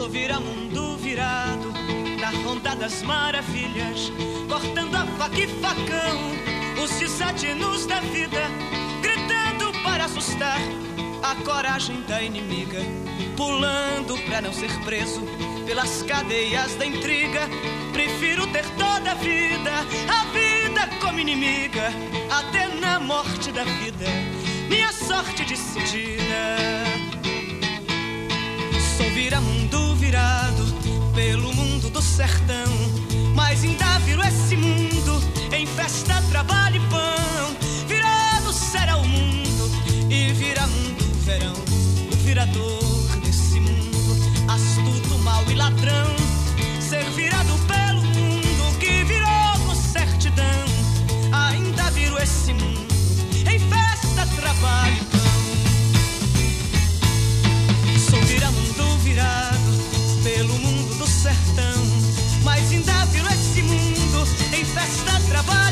Sou vira-mundo virado na ronda das maravilhas, cortando a faca e facão, os desatinus da vida, gritando para assustar a coragem da inimiga, pulando pra não ser preso pelas cadeias da intriga. Prefiro ter toda a vida como inimiga, até na morte da vida, minha sorte decidida. Sou vira-mundo virado pelo mundo do sertão, mas ainda viro esse mundo em festa, trabalho e pão. Virado será o mundo e vira-mundo verão, o virador desse mundo, astuto, mau e ladrão. Ser virado pelo mundo que virou com certidão, ainda viro esse mundo em festa, trabalho e pão. Sou vira-mundo virado pelo mundo do sertão, mas ainda viro esse mundo em festa, trabalho